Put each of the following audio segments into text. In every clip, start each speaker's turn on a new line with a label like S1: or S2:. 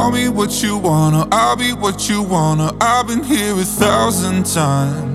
S1: Call me what you wanna, I'll be what you wanna. I've been here 1,000 times.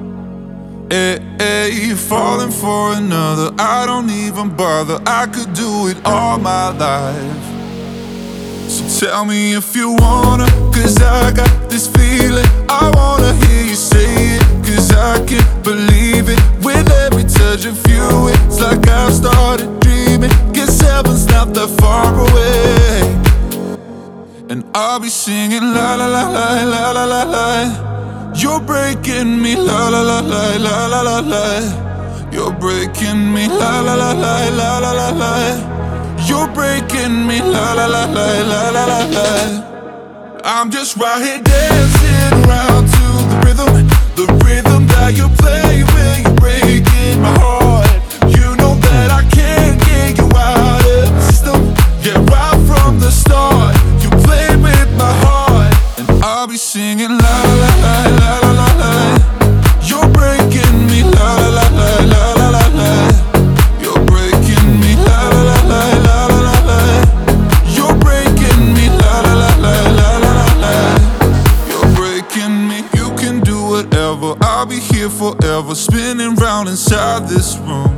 S1: Hey, falling for another, I don't even bother. I could do it all my life. So tell me if you wanna, cause I got this feeling. I wanna hear you say it, cause I can't believe it. With every touch of you, it's like I've started dreaming. Guess heaven's not that far away. And I'll be singing la la la la la la la la. You're breaking me la la la la la la la la. You're breaking me la la la la la la la la. You're breaking me la la la la la la la la. I'm just right here dancing around to the rhythm that you play when you're breaking my heart. You know that I can't get you out of the system. Yeah, right from the start, you played with my heart. And I'll be singing la la la la la la la. You're breaking me la la la la la la la. You're breaking me la la la la la la la. You're breaking me la la la la la la la. You're breaking me. You can do whatever, I'll be here forever, spinning round inside this room.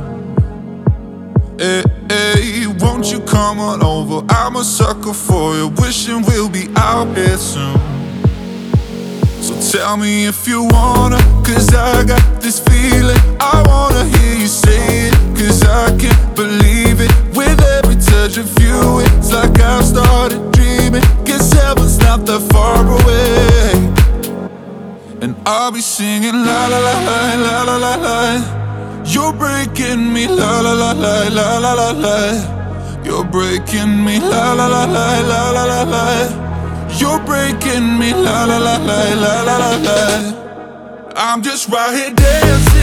S1: Hey, won't you come on over? I'm a sucker for you, wishing we'll be out here soon. So tell me if you wanna, cause I got this feeling. I wanna hear you say it, cause I can't believe it. With every touch of you, it's like I've started dreaming. Guess heaven's not that far away. And I'll be singing la la la la la la la la. You're breaking me la la la la la la la la. You're breaking me la la la la la la la la. You're breaking me la la la la la la la la. I'm just right here dancing